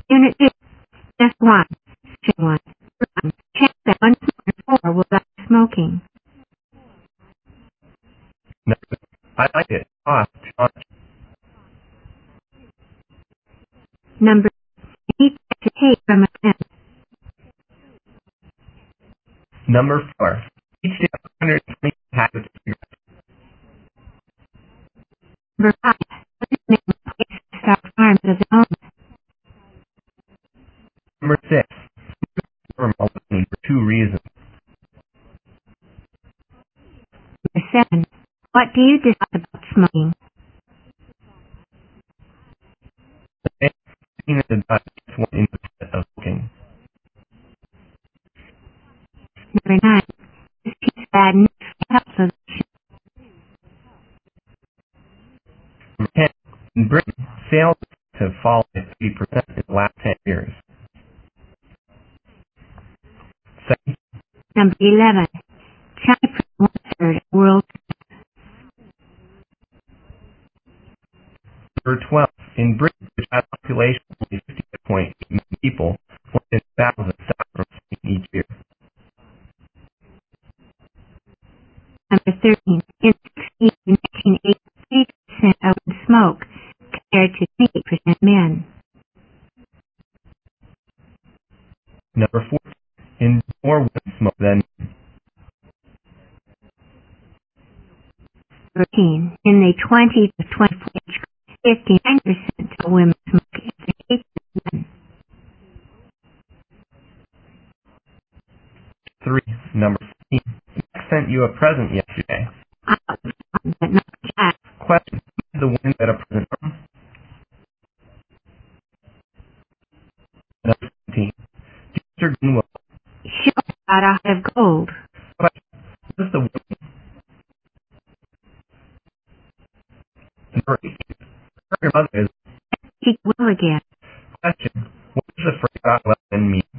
Unit 2. Test 1. Section 1. Check that 1.4 will stop smoking. No, I like it. Cost too much. Number 8. To take from a pen. Number 4. Each day 120 packets of cigarettes. Number 5. Make a place to stock farms of their own. Number 6. From Albany for 2 reasons. Number 7. What do you decide about smoking? The main thing that does one instead of smoking. Number 9. This keeps bad news from health of the Number 10. In Britain, sales have fallen by 30% in the last 10 years. 7. Number 11. China for 1/3 of world. Number 12. In Britain, which has a population of only 50.8 million people, more than 1,000 suffer from smoking each year. Number 13. In 1980, 80% of women smoke, compared to 28% men. Number 14. In more women smoke than men. 13. In the 20 to 24 age group, 59% of women smoke, and 8% men. 3. Number 15. Max sent you a present yesterday. I was fun, but not Jack. Question. Who is the one that a present from? Number 17. Mr. Greenwell. Show got a heart of gold. Question. Who is the woman? Number 18. Your mother is. He will again. Question. What does the phrase "God love and mean"?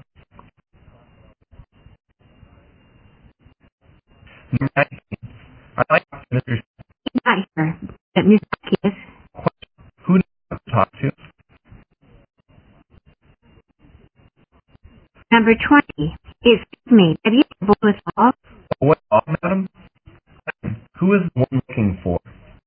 Number 19. I like Mr. He's not here, but Miss Becky is. Question. Who do you have to talk to? Number 20. Excuse me, have you been with all? What all, madam? Question. Who is the one looking for?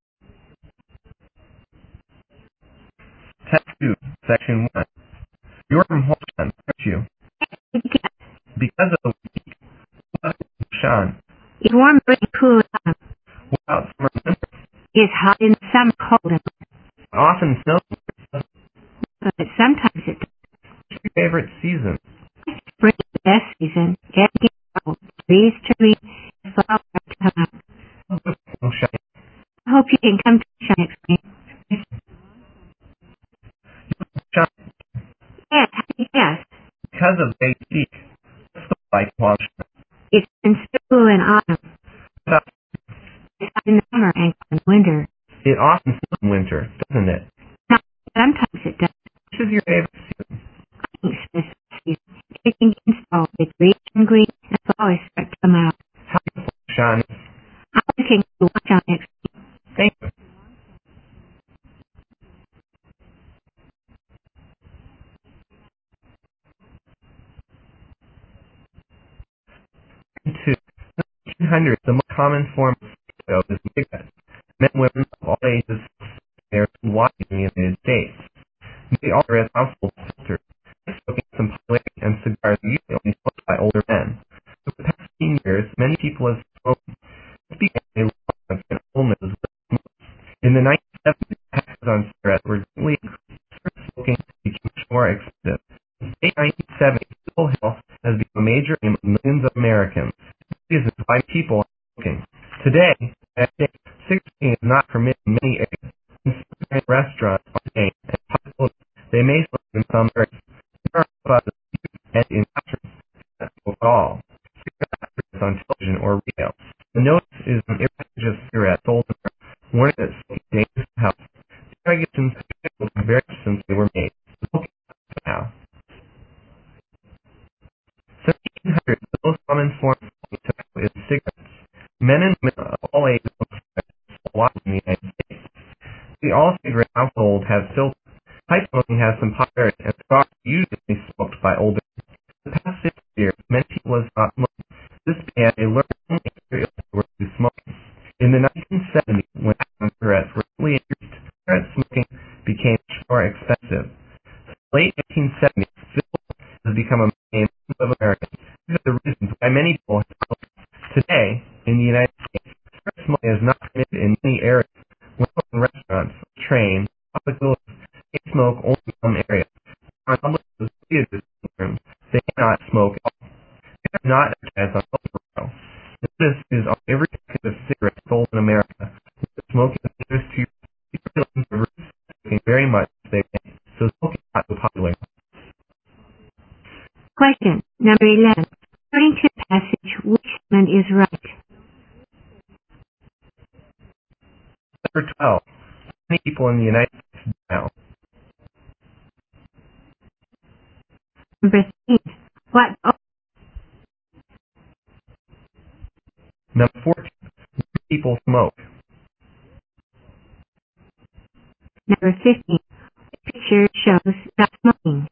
Test 2, Section 1. You're from Holshan, aren't you? Because of the week. What is Holshan? It's warm, but cool. What about summer and winter? It's hot in the summer, cold in It often snows. What's but sometimes it your favorite season? spring is the best season. Everything grows, trees to green, flowers to come out. Holshan. I hope you can come to show next spring. Holshan. Yes, yes. Because of they speak. What's the like Holshan? It's in school in autumn. What about It's hot in the summer and cold in winter. it often snows in winter, doesn't it? Sometimes it does. Which is your favorite season? I think it's this season. Everything gets fall. The trees turn green and flowers start to come out. How beautiful Holshan is. I hope you can go watch out next spring. Thank you. Two. 1900, the most common form of cigarette is cigarettes. Men and women of all ages are widely in the United States. They are as household filters. Smoking some popularity and cigars are usually only smoked by older men. For the past 15 years, many people have smoked. This began a long and illness with smoke. In the 1970s, taxes on cigarettes were greatly increased. Cigarette smoking became much more expensive. Since the late 1970s, physical health has become a major aim of millions of Americans. Reasons why people are smoking. Today, I think cigaretting is not permitted in many areas. In some restaurants, bars, and public buildings, they may smoke in some areas. There are buses and in classrooms that smoke at all. Cigarette advertisements on television or radio. The notice is an package of cigarettes sold in a warning that smoking is dangerous to health. These regulations have been very since they were made. Smoking is now. 1700, the most common form of smoking tobacco is cigarettes. Men and women of all ages smoke cigarettes a lot in the United States. The all cigarette household has filters. Pipe smoking has some popularity, and cigars usually smoked by older. For the past 50 years, many people have stopped smoking. This began a learning experience to smoking. In the 1970s, when cigarettes were really introduced, cigarette smoking became much more expensive. So in the late 1970s, cigarettes has become a mainstream of Americans. These are the reasons why many people have smoked. Today, in the United States, cigarette smoking is not permitted in many areas. When in restaurants, trains, public buildings, they smoke only in some areas. On public theaters and rooms, they cannot smoke at all. They are not advertised on television. This is on every packet of cigarettes sold in America. Smoking is dangerous to your population smoking very much as they may. So smoking is not so popular. Question number 11. According to the passage, which statement is right? Number 12. Many people in the United States now. Number 13. What? Number 14. Many people smoke. Number 15. Which picture shows stop smoking?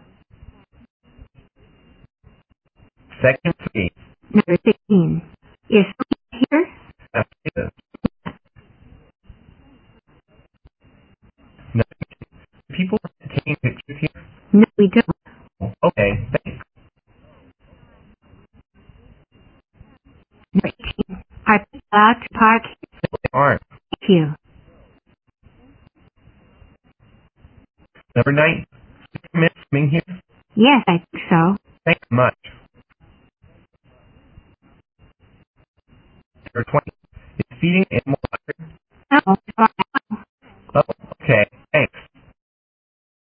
Section 3. Number 16. Is smoking here? That's it. Number 2. People are taking pictures here? No, we don't. Okay, thanks. Number 18. Are people allowed to park here? They aren't. Thank you. Number 9. Permit swimming here? Yes, I think so. Thanks much. Number 20. Is feeding animals